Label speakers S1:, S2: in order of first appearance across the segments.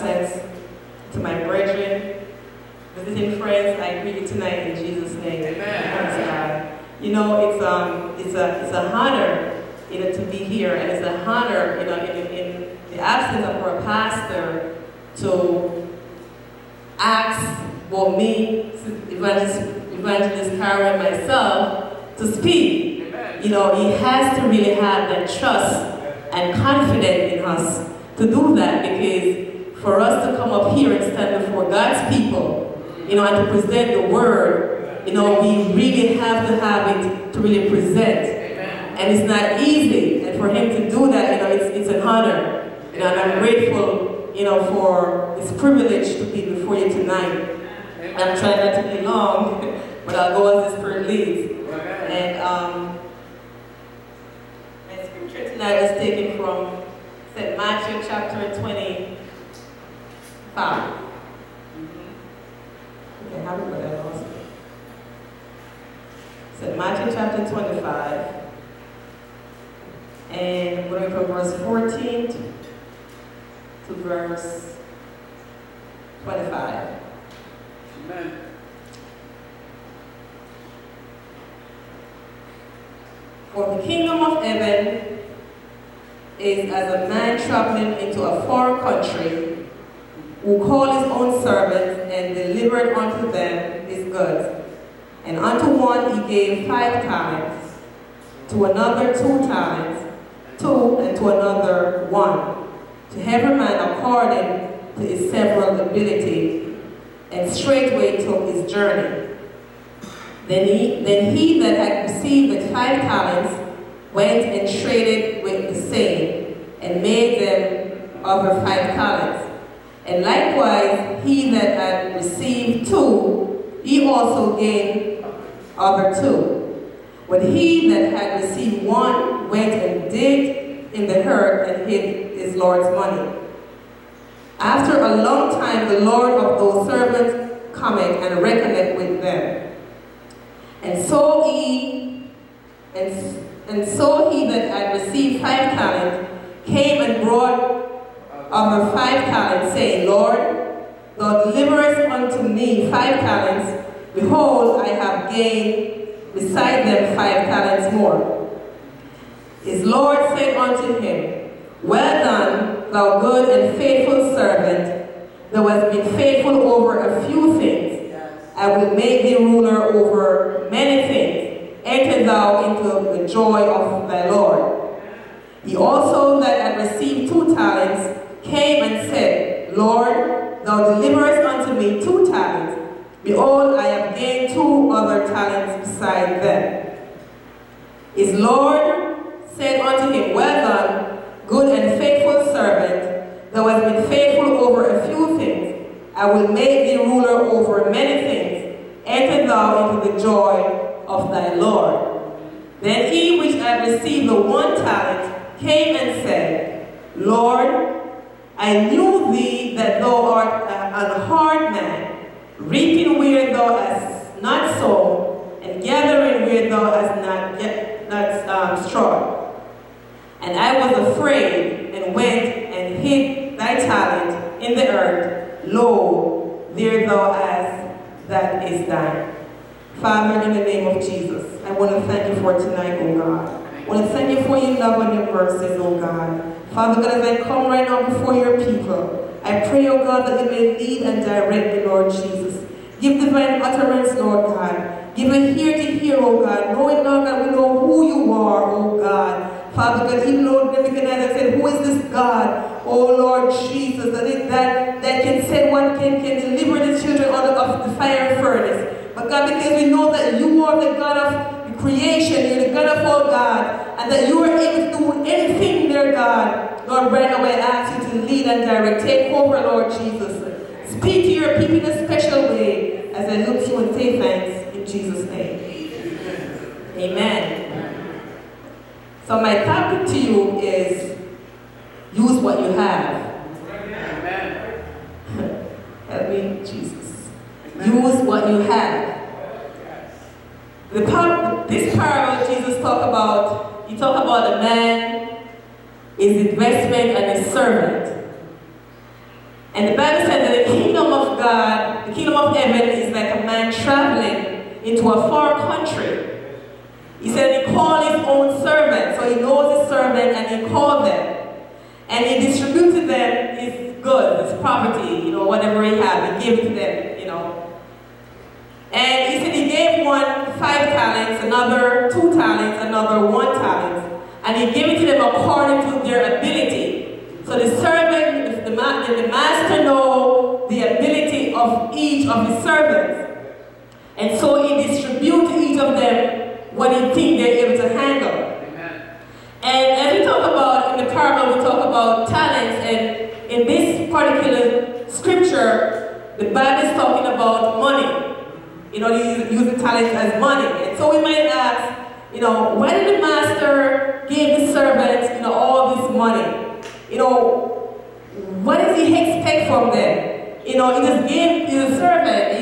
S1: absence, to my brethren, visiting friends, I greet you tonight in Jesus' name.
S2: Amen.
S1: You know, it's an honor, you know, to be here, and it's an honor, you know, in the absence of our pastor, to ask for me, Evangelist Carol, and myself to speak.
S2: Amen.
S1: You know, he has to really have that trust and confidence in us to do that, because for us to come up here and stand before God's people, you know, and to present the word, you know, we really have to have it to really present.
S2: Amen.
S1: And it's not easy. And for him to do that, you know, it's an honor. You know, and I'm grateful, you know, for this privilege to be before you tonight. And I'm trying not to be long, but I'll go as the Spirit leads. And my scripture tonight is taken from St. Matthew chapter 25. Okay, how do I lost it? St. Matthew chapter 25. And we're going from verse 14 to verse 25.
S2: Amen.
S1: For the kingdom of heaven is as a man traveling into a foreign country, who called his own servants and delivered unto them his goods. And unto one he gave 5 talents, to another 2 talents, 2, and to another 1, to every man according to his several ability, and straightway took his journey. Then he that had received the 5 talents went and traded with the same, and made them other 5 talents. And likewise he that had received 2, he also gained other 2. But he that had received 1 went and digged in the earth and hid his Lord's money. After a long time the Lord of those servants cometh and reckoneth with them. And so he that had received 5 talents came and brought other 5 talents, saying, Lord, thou deliverest unto me 5 talents. Behold, I have gained beside them 5 talents more. His Lord said unto him, Well done, thou good and faithful servant. Thou hast been faithful over a few things. I will make thee ruler over many things. Enter thou into the joy of thy Lord. He also that had received 2 talents came and said, Lord, thou deliverest unto me 2 talents. Behold, I have gained 2 other talents beside them. His Lord said unto him, Well done, good and faithful servant. Thou hast been faithful over a few things. I will make thee ruler over many things. Enter thou into the joy of thy Lord. Then he which had received the 1 talent came and said, Lord, I knew thee that thou art an hard man, reaping where thou hast not sown, and gathering where thou hast not strawed. And I was afraid, and went and hid thy talent in the earth. Lo, there thou hast that is thine. Father, in the name of Jesus, I want to thank you for tonight, O God. I want to thank you for your love and your mercies, O God. Father God, as I come right now before your people, I pray, O God, that you may lead and direct me, Lord Jesus. Give divine utterance, Lord God. Give an ear to hear, O God. Knowing, Lord God, we know who you are, O God. Father God, even Lord Nebuchadnezzar said, who is this God, O Lord Jesus, that can send one, can deliver the children out of the fire furnace. But God, because we know that you are the God of creation, you're the God of all God, and that you are able to do anything, dear God. Lord, right now I ask you to lead and direct. Take over, Lord Jesus. Speak to your people in a special way as I look to you and say thanks in Jesus' name. Amen. So my topic to you is use what you have.
S2: Amen.
S1: Help me, Jesus. Use what you have. This parable Jesus he talked about a man, his investment, and his servant. And the Bible said that the kingdom of God, the kingdom of heaven is like a man traveling into a far country. He said he called his own servants, so he knows his servant and he called them. And he distributed them his goods, his property, whatever he had, he gave it to them, And he said he gave one 5 talents, another 2 talents, another 1 talent. And he gave it to them according to their ability. So the servant, the master knows the ability of each of his servants. And so he distributes to each of them what he thinks they're able to handle. Amen. And as we talk about, in the parable, we talk about talents. And in this particular scripture, the Bible is talking about money. Using talents as money. And so we might ask, why did the master give the servants, all this money? What does he expect from them? He just gave the servant,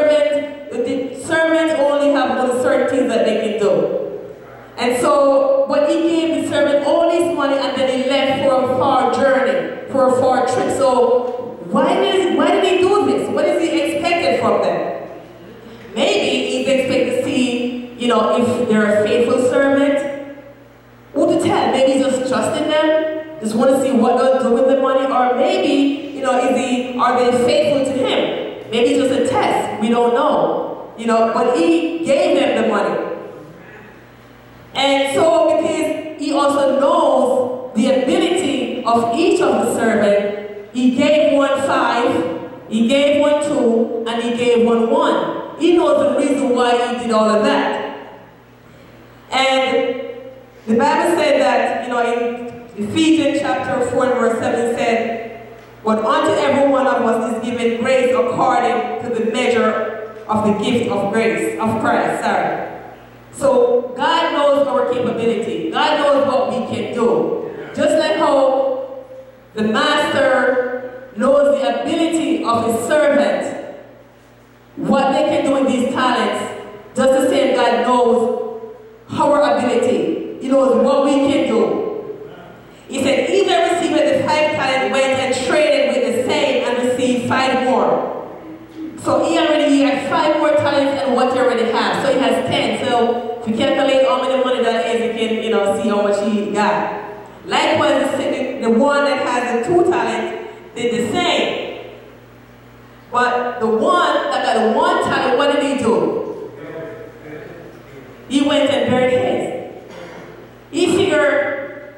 S1: the servants only have certain things that they can do. And so, but he gave the servant all this money and then he left for a far journey, for a far trip. So, why did he do this? What is he expected from them? Maybe he's expected to see, if they're a faithful servant. Who to tell? Maybe he's just trusting them, just want to see what they'll do with the money. Or maybe, are they faithful to him? Maybe it's just a test. We don't know. But he gave them the money. And so, because he also knows the ability of each of the servants, he gave one 5, he gave one 2, and he gave one 1. He knows the reason why he did all of that. And the Bible said that, in Ephesians chapter 4 and verse 7 said, but unto every one of us is given grace according to the measure of the gift of grace, of Christ, So God knows our capability. God knows what we can do. Just like how the master knows the ability of his servant, what they can do with these talents, just the same God knows our ability. He knows what we can do. He said, he that received the 5 talents went and traded with the same and received 5 more. So he had 5 more talents than what he already has. So he has 10. So if you calculate how many money that is, you can see how much he got. Likewise, the one that has the 2 talents did the same. But the one that got the 1 talent, what did he do? He went and buried his. He figured,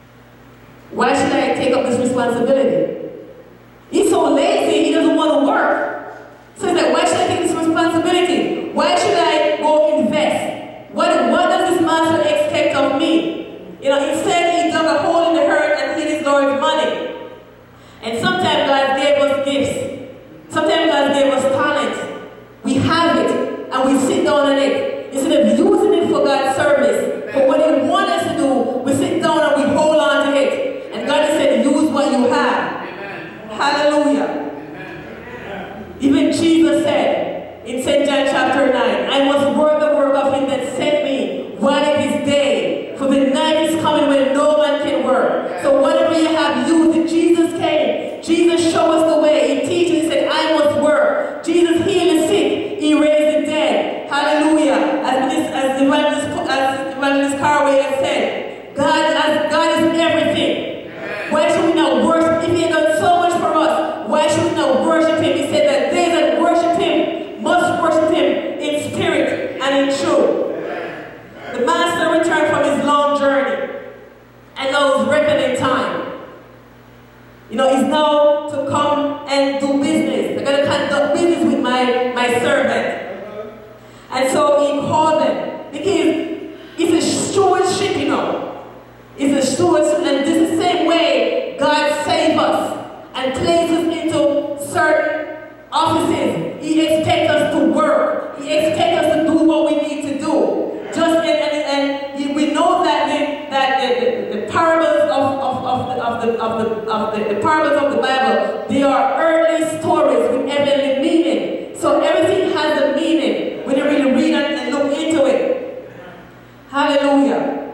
S1: why should I take up this responsibility? He's so lazy, he doesn't want to work. So he's like, why should I take this responsibility? Why should I go invest? What does this master expect of me? Instead he dug a hole in the earth and hid his Lord's money. And sometimes God gave us gifts. Sometimes God gave us talent. We have it and we sit down on it. Instead of using it for God's service, for what he wants us to do, we sit down and we hold on to it. And God has said, use what you have. Amen. Hallelujah. Amen. Even Jesus said in St. John chapter 9, I must work the work of him that sent me while it is day. For the night is coming when no man can work. So whatever you have, use it. Jesus came. Jesus showed us the way. He teaches. He said, I must work. Jesus healed the sick. He raised the dead. Hallelujah. As Evangelist Carway has said, God is everything. Why should we not worship? If he had done so much for us, why should we not worship him? He said that they that worship him must worship him in spirit and in truth. The master returned from his long journey and now is reckoning time. He's now to come and do business. They're going to conduct business with my servant. And so he called them because it's a stewardship, It's a stewardship, and this is the same way God saves us and places us into certain offices. He expects us to work. He expects us to do what we need to do. We know that the parables the parables of the Bible, they are earthly stories with heavenly meaning. So everything has a meaning when you really read and look into it. Hallelujah.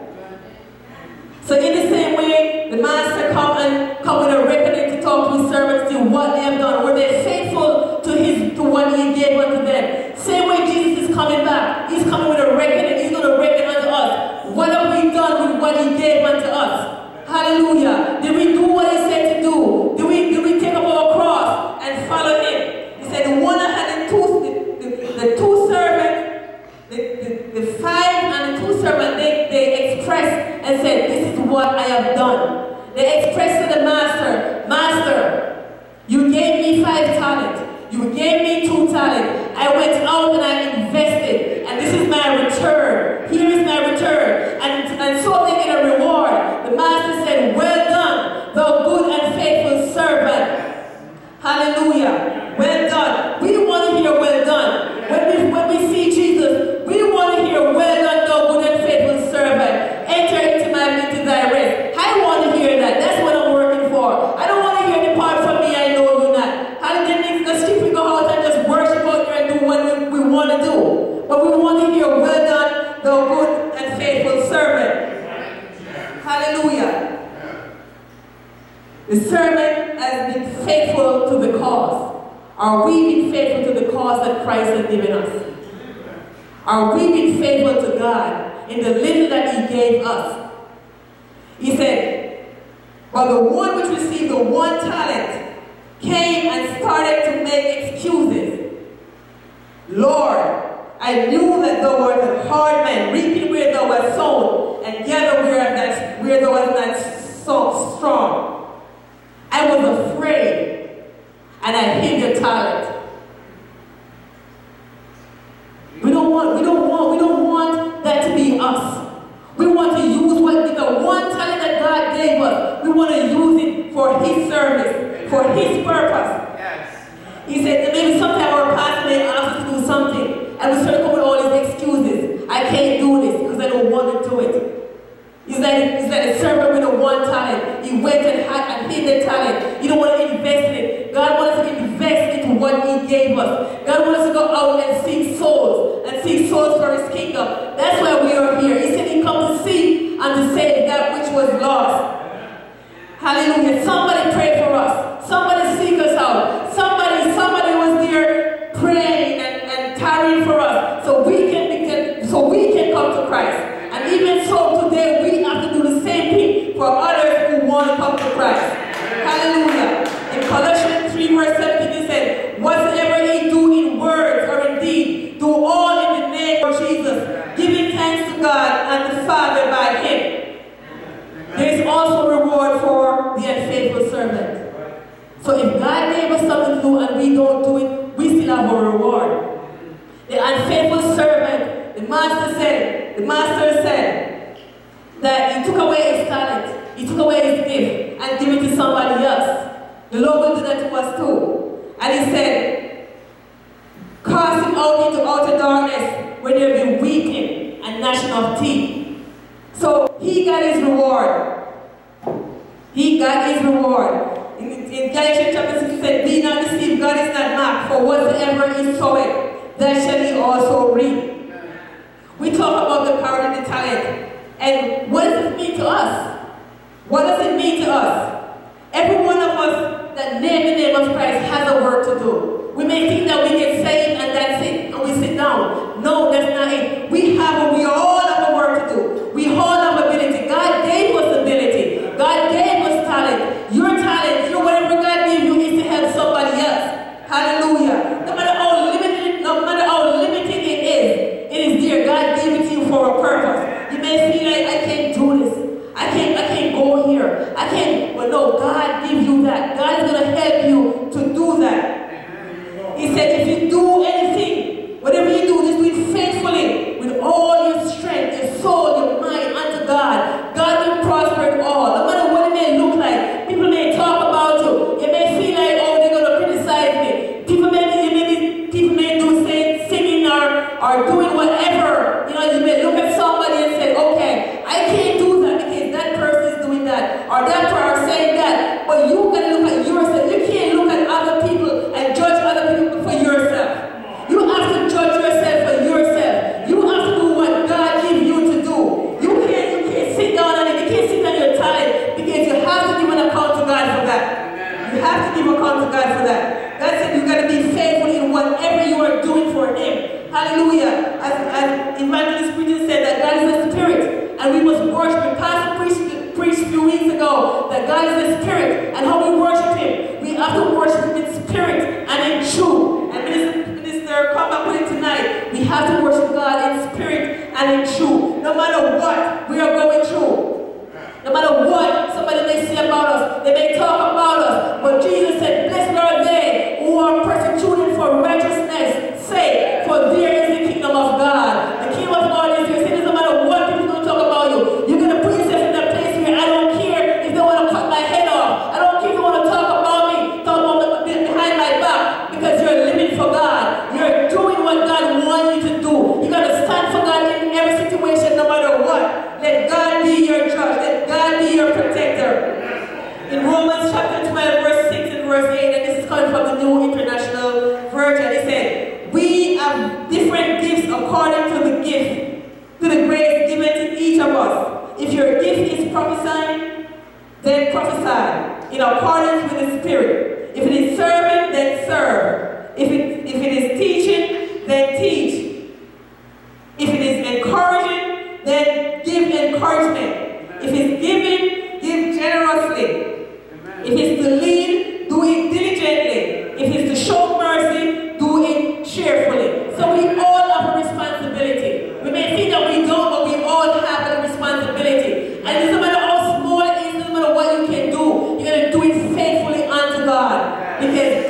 S1: So in the same way, the master come with a reckoning to talk to his servants, see what they have back. He's coming with a reckoning. He's going to reckon unto us. What have we done with what he gave unto us? Hallelujah. Did we do what he said to do? Did we take up our cross and follow him? He said the one that had the two servants, the five and the two servants, they expressed and said, this is what I have done. They expressed to the master, Master, you gave me 5 talents. You gave me 2 talents. I went out and I invested. And this is my return. Here is my return. And so they get a reward. The master said, well done, thou good and faithful servant. Hallelujah. Well done. We want to hear well done. When we see Jesus, we want to hear well done, thou good and faithful servant. Enter into thy rest. I want to hear that. That's what I'm working for. I don't want to hear depart from me, I know you not. Hallelujah. Let's keep we go out and just worship out there and do what we want to do. But we want to hear well done, thou good and faithful servant. Hallelujah. The servant has been faithful to the cause. Are we being faithful to the cause that Christ has given us? Are we being faithful to God in the little that he gave us? He said, but the one which received the 1 talent came and started to make excuses. Lord, I knew that thou wert a hard man, reaping where thou wast sown, and gather where thou wast not so strong. I was afraid, and I hid your talent. We don't want that to be us. We want to use the 1 talent that God gave us. We want to use it for his service, for his purpose.
S2: Yes.
S1: He said that maybe sometime our pastor may ask us to do something, and we start to come with all these excuses. I can't do this because I don't want to do it. He's like a servant with a 1 talent. He went and hid the talent. You don't want to invest in it. God wants us to invest into what he gave us. God wants us to go out and seek souls for his kingdom. That's why we are here. He said he comes to seek and to save that which was lost. Hallelujah. Somebody pray for us. Somebody seek us out. Somebody was there praying and tarrying for us so we can come to Christ. And even so today we have to do the same thing for others who want to come to Christ. Hallelujah. In Colossians 3 verse 17 he said, whatsoever ye do in words or in deed, do all in the name of Jesus, giving thanks to God and the Father by him. There is also a reward for the unfaithful servant. So if God gave us something to do and we don't do it, we still have a reward. The unfaithful servant, the master said that he took away his talent, he took away his gift and gave it to somebody else. The Lord will do that to us too. And he said, cast him out into outer darkness where there will be weeping and gnashing of teeth. So he got his reward. He got his reward. In Galatians chapter 6 he said, be not deceived, God is not mocked, for whatsoever he soweth, that shall he also reap. We talk about the power of the talent. And what does it mean to us? What does it mean to us? Every one of us that name the name of Christ has a work to do. We may think that we get saved and that's it, and we sit down. No, that's not it. We all have a work to do. We all have ability. God gave us ability. God gave us talent. Your whatever God gave you is to help somebody else. Hallelujah. No matter how limited it is there. God gave it to you for a purpose. You may feel like I can't do this. I can't go here. I can't. But no, God gives you that. God is going to help you to do that. He said, if you do anything, whatever you do, just do it faithfully with all your strength, your soul, your mind unto God. God will prosper it all. No matter what it may look like. People may talk about you. You may feel like, oh, they're going to criticize me. People may do singing or doing whatever. You may look at somebody and say, okay, I can't do that because that person is doing that. Or that person saying that. But you got to look at yourself. You can't look at other people and judge other people for yourself. You have to judge yourself for yourself. You have to do what God gives you to do. You can't sit down on it. You can't sit on your time because you have to give an account to God for that. You have to give account to God for that. God said you got to be faithful in whatever you are doing for him. Hallelujah. As was worshiping. Pastor preached a few weeks ago that God is a spirit and how we worship him. We have to worship him in spirit and in truth. And Minister, come back with it tonight. We have to worship God in spirit and in truth. No matter what we are going through. No matter what somebody may say about us, they may talk about us, but Jesus said, blessed are they who are persecuted for righteousness' sake, for there is the kingdom of God. The kingdom of God is here. It doesn't matter what people don't talk about you. You're going to put yourself in that place where I don't care if they want to cut my head off. I don't care if they want to talk about me, talk about me behind my back, because you're living for God. You're doing what God wants you to do. You got to stand for God in every situation, no matter what. Let God be your judge. Let God be your protector. In Romans chapter 12, verse 6 and verse 8, and this is coming from the New International Version, it said, we have different gifts according to the gift, to the grace given to each of us. If your gift is prophesying, then prophesy in accordance with the Spirit. If it is serving, then serve. If it is teaching, then teach. If it is encouraging, then give encouragement. If it's giving, give generously. If it's to lead, do it diligently. If it's to show mercy, do it cheerfully. So we all have a responsibility. We may think that we don't, but we all have a responsibility. And it doesn't matter how small it is, it doesn't matter what you can do, you're going to do it faithfully unto God. Because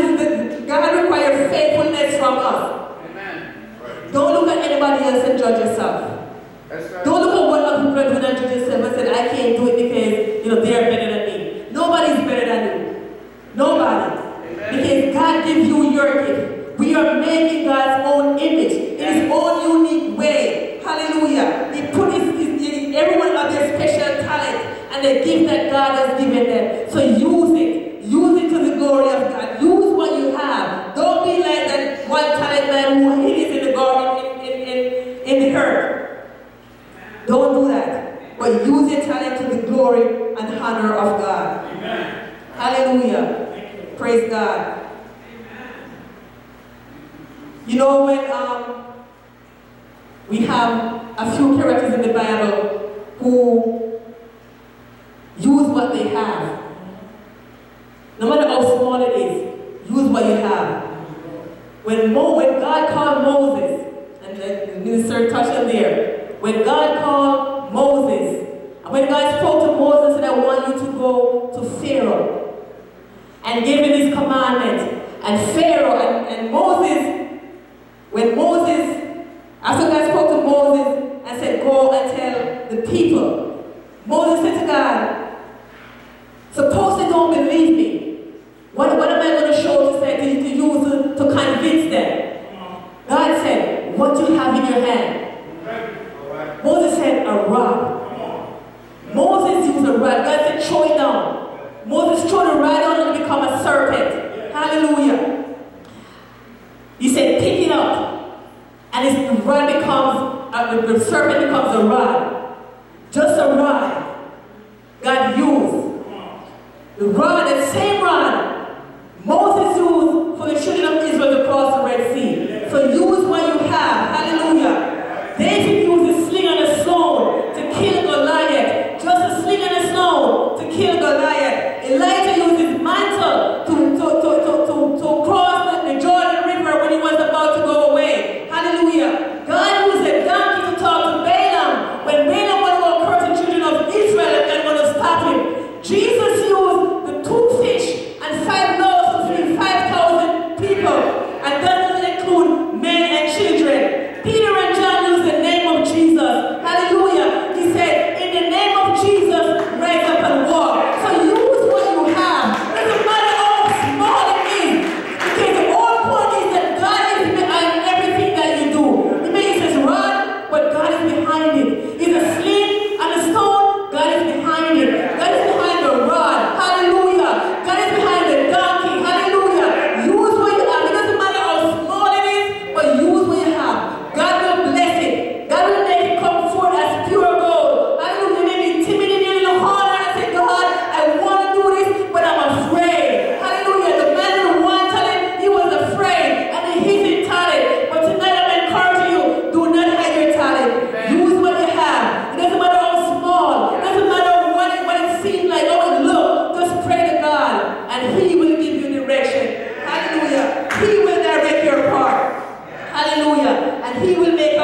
S1: God requires faithfulness from us. Amen. Don't look at anybody else and judge yourself. Right. Don't look at what other people are doing and judge yourself and say, I can't do it because they're better than me. Nobody's better than you. Nobody. Amen. Because God gives you your gift. We are making God's own image in his own unique way. Hallelujah. He put everyone on their special talent and the gift that God has given them. So use it. Use it to the glory of God. Use what you have. Don't be like that one talent man who hid it in the garden in the earth. Don't do that. But use your talent to the glory and honor of God. Amen. Hallelujah. Praise God. Amen. You know, when we have a few characters in the Bible who use what they have. No matter how small it is, use what you have. When God called Moses, and the minister touched on there, when God called Moses, and when God spoke to Moses and said, I want you to go to Pharaoh, and gave him his commandment, and Pharaoh, and Moses, when Moses, after God spoke to Moses and said, go and tell the people, Moses said to God, suppose they don't believe me. What am I going to show to say to use to convince them? God said, what do you have in your hand? Moses said, a rod. Moses used a rod. God said, throw it down. Moses threw the rod down and it became a serpent. Hallelujah. He said, pick it up. And the rod becomes, the serpent becomes a rod. Just a rod. God used. The rod, the same rod, Moses used for the children of Israel to cross the Red Sea. So use what you have. Hallelujah. David used a sling and a stone to kill Goliath. Just a sling and a stone to kill Goliath. Elijah used his mantle to cross the Jordan River when he was about to go away. Hallelujah. God used a donkey to talk to Balaam when Balaam wanted to curse the children of Israel and they want to stop him. Jesus used the two and he will make